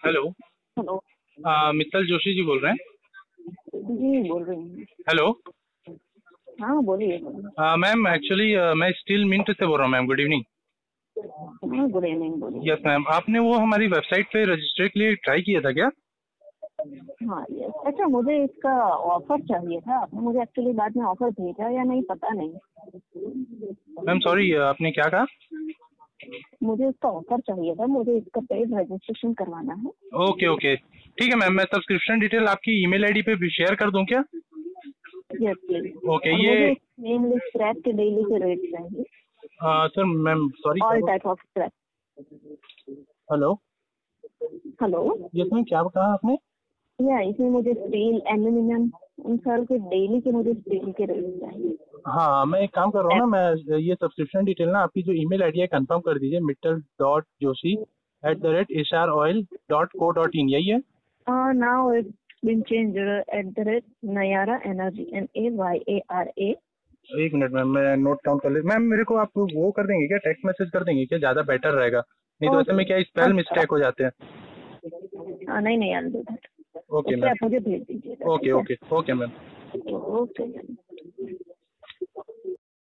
Hello. Hello. Mittal Joshi ji बोल रहे हैं। जी बोल रही हूँ। हेलो। हाँ बोलिए बोलिए। मैम एक्चुअली मैं स्टील मिंट से बोल रहा हूँ मैम। Good evening. हाँ गुड इवनिंग बोलिए। यस मैम, आपने वो हमारी वेबसाइट पे रजिस्टर के लिए ट्राई किया था क्या? हाँ यस, अच्छा मुझे इसका ऑफर चाहिए था। आपने मुझे एक्चुअली बाद में ऑफर भेजा या नहीं पता नहीं। मैम सॉरी, आपने क्या कहा? मुझे इसका ऑफर चाहिए था, मुझे इसका पेड रजिस्ट्रेशन करवाना है। ओके ओके, ठीक है मैम। मैं सब्सक्रिप्शन डिटेल आपकी ईमेल आईडी पे भी शेयर कर दूं क्या? Yes please. ओके और ये मुझे मेनली स्क्रैप के डेली के रेट चाहिए। सर मैम सॉरी क्या ऑल बोल। Type of scrap. Hello. Hello. Yes ma'am, क्या कहा आपने? या इसमें मुझे स्टील एल्यूमिनियम उन सारे के डेली के मुझे स्टील के रेट चाहिए। हाँ, मैं एक काम कर रहा हूँ ना, मैं ये सब्सक्रिप्शन डिटेल ना आपकी जो ईमेल आईडी है कंफर्म कर दीजिए। mittal.joshi@oil.co.in, यही है? Now it's been changed @Nayara Energy NAYARA। एक मिनट मैम, मैं नोट डाउन कर ले। मैम मेरे को आप वो कर देंगे क्या, टेक्स्ट मैसेज कर देंगे क्या, ज़्यादा बेटर रहेगा? नहीं तो ऐसे ओके। में क्या स्पेल अच्छा। मिस्टेक हो जाते हैं। नहीं नहीं, I'll do that। ओके उससे मैम। आप मुझे भेज दीजिएगा, ओके ठीक है। Okay okay ma'am. ओके।